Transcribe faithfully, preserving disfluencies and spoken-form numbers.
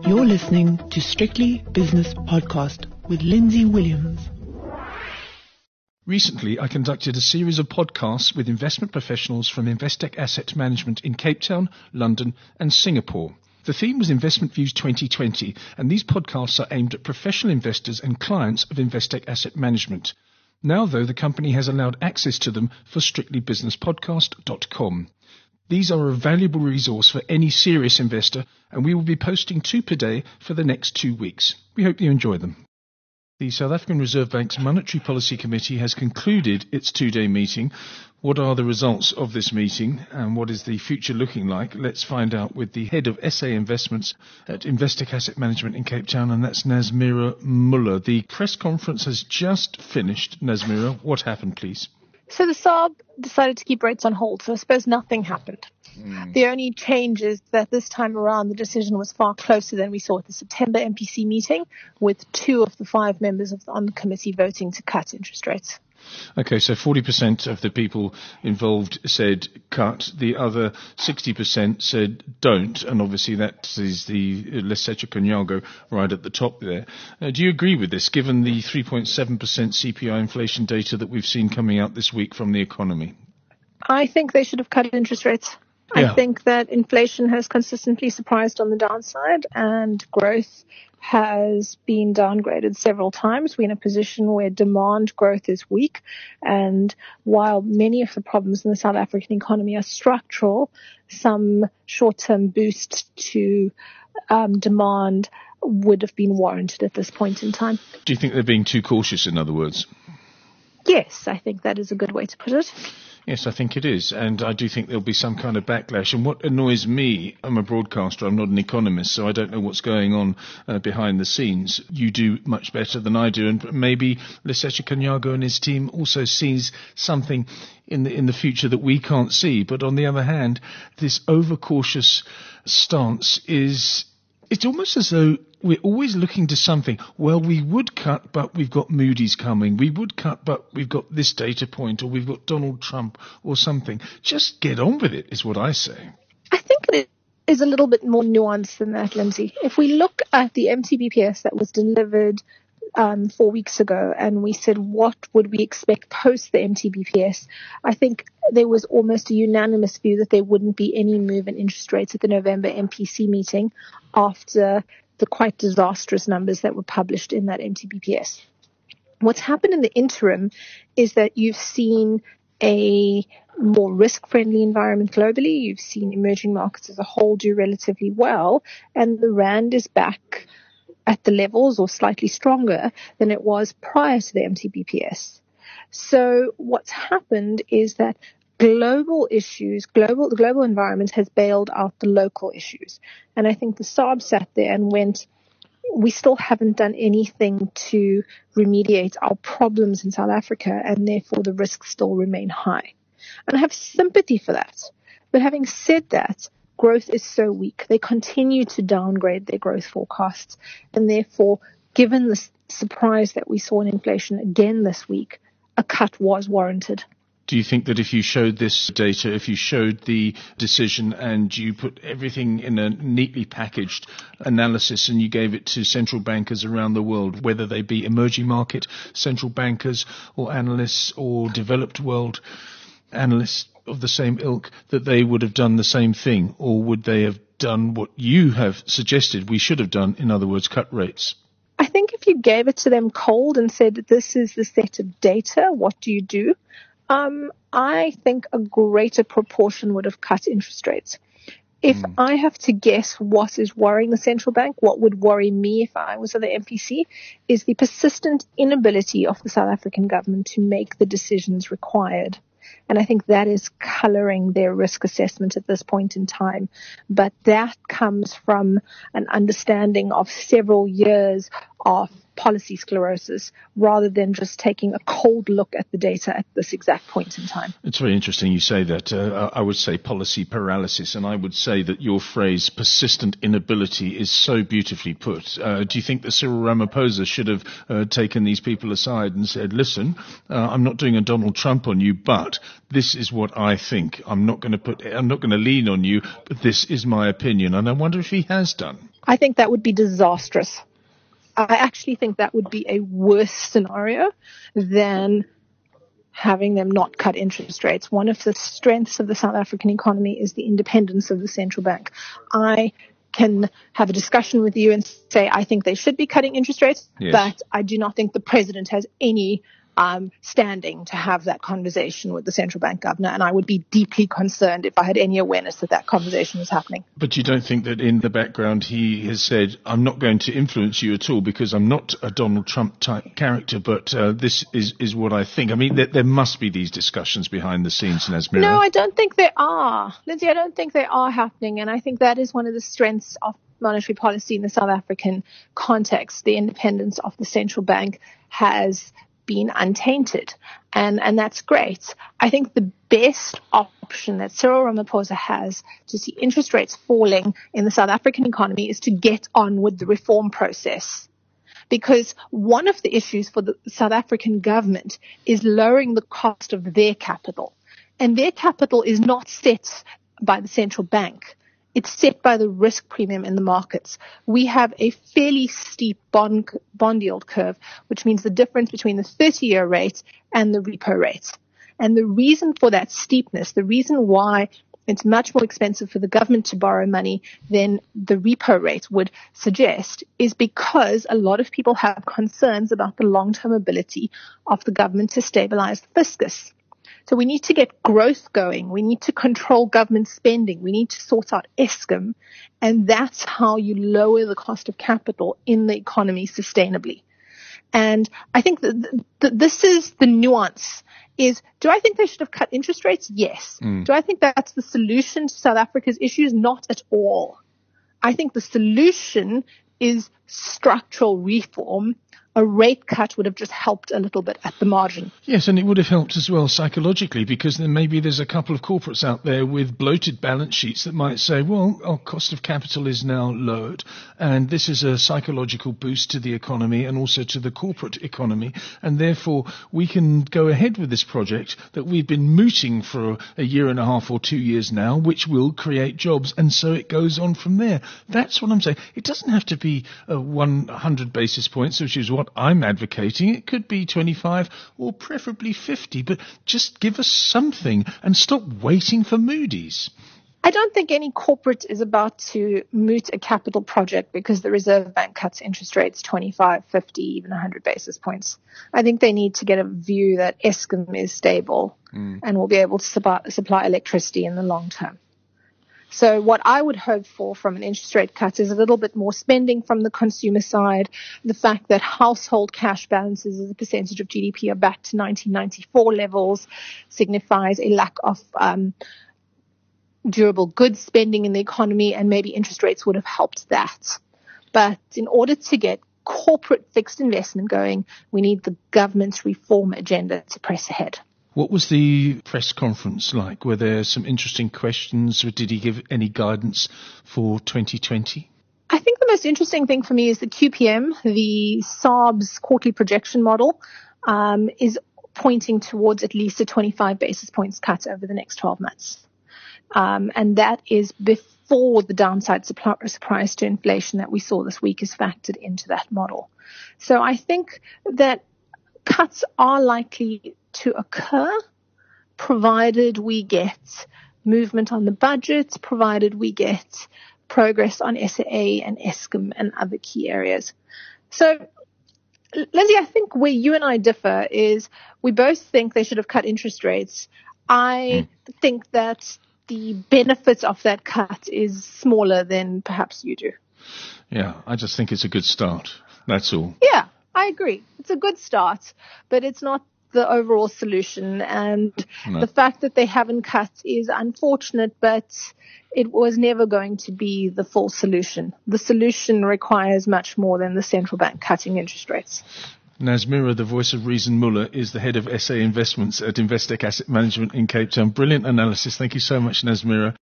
You're listening to Strictly Business Podcast with Lindsay Williams. Recently, I conducted a series of podcasts with investment professionals from Investec Asset Management in Cape Town, London and Singapore. The theme was Investment Views twenty twenty, and these podcasts are aimed at professional investors and clients of Investec Asset Management. Now, though, the company has allowed access to them for strictly business podcast dot com. These are a valuable resource for any serious investor, and we will be posting two per day for the next two weeks. We hope you enjoy them. The South African Reserve Bank's Monetary Policy Committee has concluded its two-day meeting. What are the results of this meeting and what is the future looking like? Let's find out with the head of S A Investments at Investec Asset Management in Cape Town, and that's Nazmeera Muller. The press conference has just finished. Nazmeera, what happened, please? So the S A R B decided to keep rates on hold, so I suppose nothing happened. Mm. The only change is that this time around the decision was far closer than we saw at the September M P C meeting, with two of the five members of the, on the committee voting to cut interest rates. Okay, so forty percent of the people involved said cut, the other sixty percent said don't, and obviously that is the Lesetja Kganyago right at the top there. Uh, do you agree with this, given the three point seven percent C P I inflation data that we've seen coming out this week from the economy? I think they should have cut interest rates. Yeah. I think that inflation has consistently surprised on the downside, and growth has been downgraded several times. We're in a position where demand growth is weak, and while many of the problems in the South African economy are structural, some short-term boost to um, demand would have been warranted at this point in time. Do you think they're being too cautious, in other words? Yes, I think that is a good way to put it. Yes, I think it is, and I do think there'll be some kind of backlash. And what annoys me, I'm a broadcaster, I'm not an economist, so I don't know what's going on uh, behind the scenes. You do much better than I do, and maybe Lesetja Kganyago and his team also sees something in the in the future that we can't see. But on the other hand, this overcautious stance is, it's almost as though we're always looking to something. Well, we would cut, but we've got Moody's coming. We would cut, but we've got this data point, or we've got Donald Trump or something. Just get on with it, is what I say. I think it is a little bit more nuanced than that, Lindsay. If we look at the M T B P S that was delivered um, four weeks ago, and we said, what would we expect post the M T B P S? I think there was almost a unanimous view that there wouldn't be any move in interest rates at the November M P C meeting after the quite disastrous numbers that were published in that M T B P S. What's happened in the interim is that you've seen a more risk-friendly environment globally. You've seen emerging markets as a whole do relatively well, and the rand is back at the levels or slightly stronger than it was prior to the M T B P S. So what's happened is that global issues, global, the global environment has bailed out the local issues. And I think the S A R B sat there and went, we still haven't done anything to remediate our problems in South Africa, and therefore the risks still remain high. And I have sympathy for that. But having said that, growth is so weak. They continue to downgrade their growth forecasts. And therefore, given the surprise that we saw in inflation again this week, a cut was warranted. Do you think that if you showed this data, if you showed the decision and you put everything in a neatly packaged analysis and you gave it to central bankers around the world, whether they be emerging market central bankers or analysts or developed world analysts of the same ilk, that they would have done the same thing? Or would they have done what you have suggested we should have done, in other words, cut rates? I think if you gave it to them cold and said, this is the set of data, what do you do? Um, I think a greater proportion would have cut interest rates. If mm. I have to guess what is worrying the central bank, what would worry me if I was at the M P C, is the persistent inability of the South African government to make the decisions required. And I think that is coloring their risk assessment at this point in time. But that comes from an understanding of several years of policy sclerosis rather than just taking a cold look at the data at this exact point in time. It's very interesting you say that. Uh, I would say policy paralysis, and I would say that your phrase persistent inability is so beautifully put. Uh, do you think that Cyril Ramaphosa should have uh, taken these people aside and said, listen, uh, I'm not doing a Donald Trump on you, but this is what I think. I'm not going to put, I'm not going to lean on you, but this is my opinion. And I wonder if he has done. I think that would be disastrous. I actually think that would be a worse scenario than having them not cut interest rates. One of the strengths of the South African economy is the independence of the central bank. I can have a discussion with you and say I think they should be cutting interest rates, yes. But I do not think the president has any um, standing to have that conversation with the central bank governor, and I would be deeply concerned if I had any awareness that that conversation was happening. But you don't think that in the background he has said, I'm not going to influence you at all because I'm not a Donald Trump type character, but uh, this is, is what I think. I mean, there, there must be these discussions behind the scenes in Asmira. No, I don't think there are. Lindsay, I don't think they are happening, and I think that is one of the strengths of monetary policy in the South African context. The independence of the central bank has been untainted, and, and that's great. I think the best option that Cyril Ramaphosa has to see interest rates falling in the South African economy is to get on with the reform process. Because one of the issues for the South African government is lowering the cost of their capital. And their capital is not set by the central bank. It's set by the risk premium in the markets. We have a fairly steep bond, bond yield curve, which means the difference between the thirty-year rate and the repo rate. And the reason for that steepness, the reason why it's much more expensive for the government to borrow money than the repo rate would suggest, is because a lot of people have concerns about the long-term ability of the government to stabilize the fiscus. So we need to get growth going. We need to control government spending. We need to sort out Eskom. And that's how you lower the cost of capital in the economy sustainably. And I think that th- th- this is the nuance. Is, do I think they should have cut interest rates? Yes. Mm. Do I think that's the solution to South Africa's issues? Not at all. I think the solution is structural reform. A rate cut would have just helped a little bit at the margin. Yes, and it would have helped as well psychologically, because then maybe there's a couple of corporates out there with bloated balance sheets that might say, well, our cost of capital is now lowered, and this is a psychological boost to the economy and also to the corporate economy, and therefore we can go ahead with this project that we've been mooting for a year and a half or two years now, which will create jobs, and so it goes on from there. That's what I'm saying. It doesn't have to be uh, one hundred basis points, which is what I'm advocating. It could be twenty-five or preferably fifty, but just give us something and stop waiting for Moody's. I don't think any corporate is about to moot a capital project because the Reserve Bank cuts interest rates twenty-five, fifty, even one hundred basis points. I think they need to get a view that Eskom is stable mm. and will be able to supply, supply electricity in the long term. So what I would hope for from an interest rate cut is a little bit more spending from the consumer side. The fact that household cash balances as a percentage of G D P are back to nineteen ninety-four levels signifies a lack of um, durable goods spending in the economy, and maybe interest rates would have helped that. But in order to get corporate fixed investment going, we need the government's reform agenda to press ahead. What was the press conference like? Were there some interesting questions, or did he give any guidance for twenty twenty? I think the most interesting thing for me is the Q P M, the S A R B's quarterly projection model, um, is pointing towards at least a twenty-five basis points cut over the next twelve months. Um, and that is before the downside surprise to inflation that we saw this week is factored into that model. So I think that cuts are likely to occur, provided we get movement on the budget, provided we get progress on S A A and Eskom and other key areas. So, Lindsay, I think where you and I differ is we both think they should have cut interest rates. I mm. think that the benefits of that cut is smaller than perhaps you do. Yeah, I just think it's a good start. That's all. Yeah, I agree. It's a good start, but it's not the overall solution. And no. the fact that they haven't cut is unfortunate, but it was never going to be the full solution. The solution requires much more than the central bank cutting interest rates. Nazmeera, the voice of reason Muller, is the head of S A Investments at Investec Asset Management in Cape Town. Brilliant analysis. Thank you so much, Nazmeera.